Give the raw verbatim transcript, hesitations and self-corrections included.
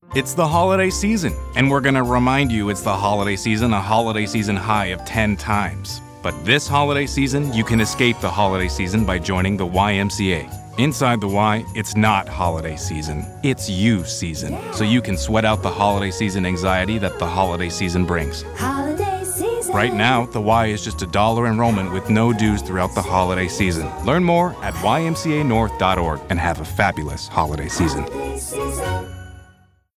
It's the holiday season, and we're going to remind you it's the holiday season a holiday season high of ten times. But this holiday season, you can escape the holiday season by joining the Y M C A. Inside the Y, it's not holiday season, it's you season. So you can sweat out the holiday season anxiety that the holiday season brings. Holiday season. Right now, the Y is just a dollar enrollment with no dues throughout the holiday season. Learn more at y m c a north dot org and have a fabulous holiday season. Holiday season.